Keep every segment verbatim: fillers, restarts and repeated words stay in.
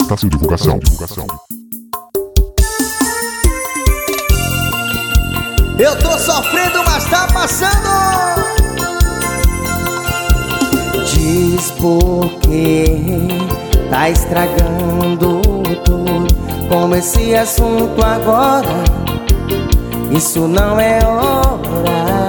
Tássio Divulgação. Divulgação. Eu tô sofrendo, mas tá passando. Diz por que tá estragando tudo com esse assunto agora. Isso não é hora.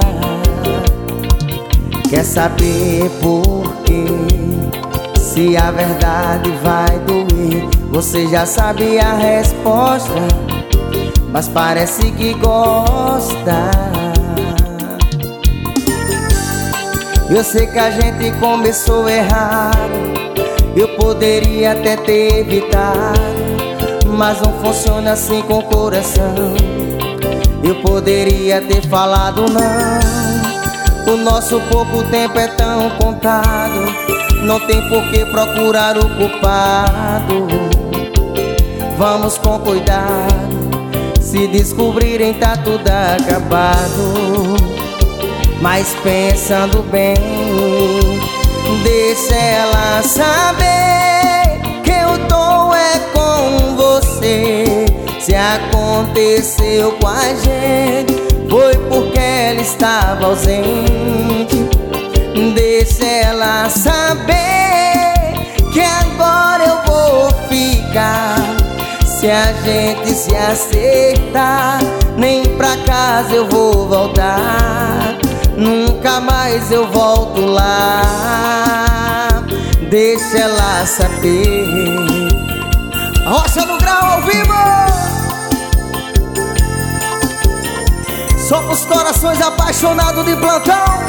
Quer saber por quê? Se a verdade vai doer, você já sabe a resposta, mas parece que gosta. Eu sei que a gente começou errado, eu poderia até ter evitado, mas não funciona assim com o coração. Eu poderia ter falado não, o nosso pouco tempo é tão contado, não tem por que procurar o culpado. Vamos com cuidado, se descobrirem tá tudo acabado. Mas pensando bem, deixa ela saber que eu tô é com você. Se aconteceu com a gente, foi porque ela estava ausente. Deixa ela saber que agora eu vou ficar. Se a gente se acertar, nem pra casa eu vou voltar. Nunca mais eu volto lá. Deixa ela saber. Rocha no Grau ao vivo. Só pros corações apaixonados de plantão.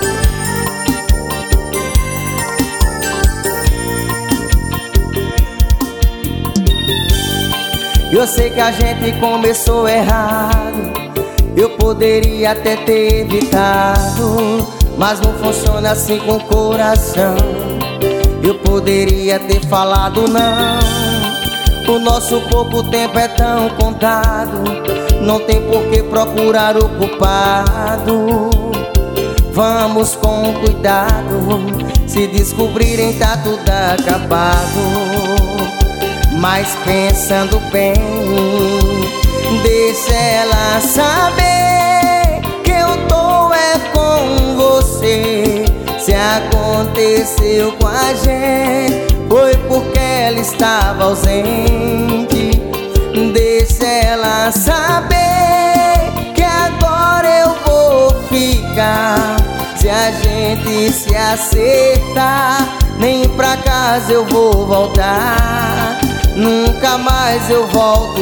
Eu sei que a gente começou errado, eu poderia até ter evitado, mas não funciona assim com o coração. Eu poderia ter falado não, o nosso pouco tempo é tão contado, não tem por que procurar o culpado. Vamos com cuidado, se descobrirem tá tudo acabado. Mas pensando bem, deixa ela saber que eu tô é com você. Se aconteceu com a gente, foi porque ela estava ausente. Deixa ela saber que agora eu vou ficar. Se a gente se acertar, nem pra casa eu vou voltar. Nunca mais eu volto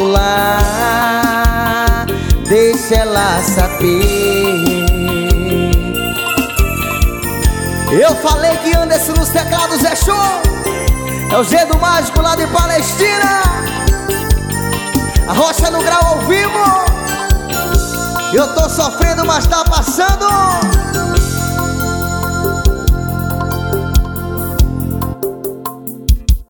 lá. Deixa ela saber. Eu falei que Anderson nos teclados é show. É o G do Mágico lá de Palestina. A Rocha no Grau ao vivo. Eu tô sofrendo, mas tá passando.